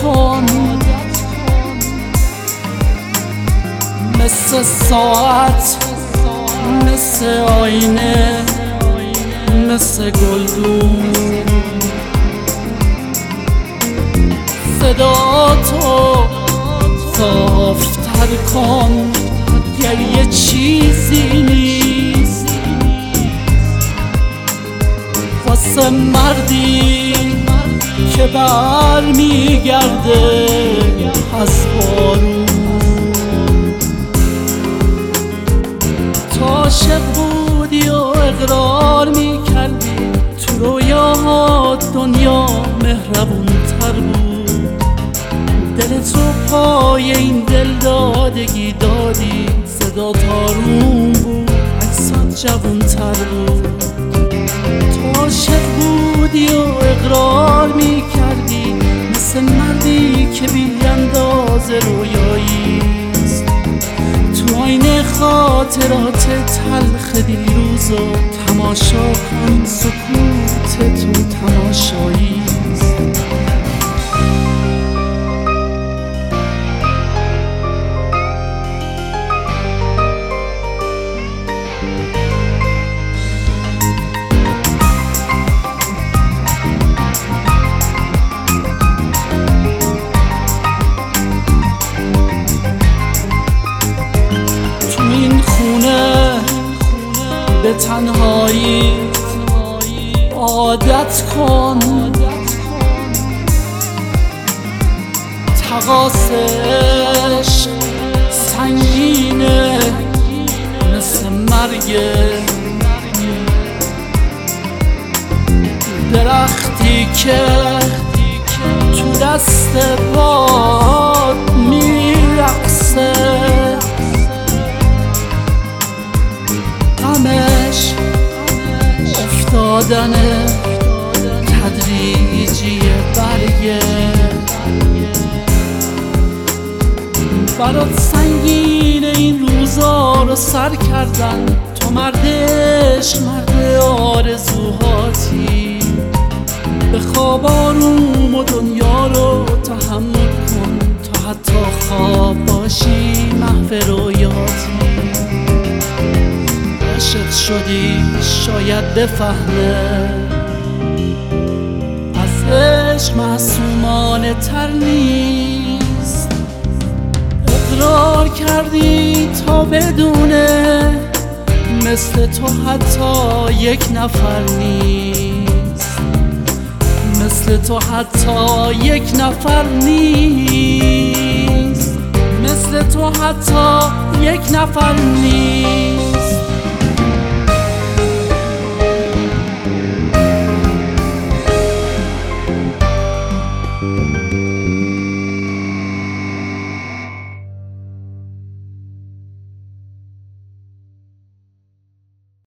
کن، مثل ساعت، مثل آینه، مثل گلدون. صدا تو صافتر کن، گریه چیزی نیست واسه مردی که بر میگرده از بارون. تو عاشق بودی و اقرار میکردی، تو رویاها دنیا مهربون تر بود. دل تو پای این دل دادگی دادی، صدا تارون بود، عکسات جوون تر بود. تو عاشق بودی و اقرار میکردی، مثل مردی که بی اندازه رویاییست. تو آینه خاطرات تلخ دیروزو تماشا کن، سکوت تو تماشاییست. به تنهایی عادت کن، تقاسش سنگینه مثل مرگه. درختی که تو دست باد میرقصه، غمش افتادن تدریجی برگه. برات سنگین این روزا رو سر کردن، تو مرد عشق، مرد آرزوهاتی. به خواب آروم و دنیا رو تحمل کن، تا حتی خواب باشی محو رویاتی. عاشق شدی شاید بفهمه، از عشق معصومانه تر نیست. اقرار کردی تا بدونه، مثل تو حتی یک نفر نیست. مثل تو حتی یک نفر نیست. مثل تو حتی یک نفر نیست.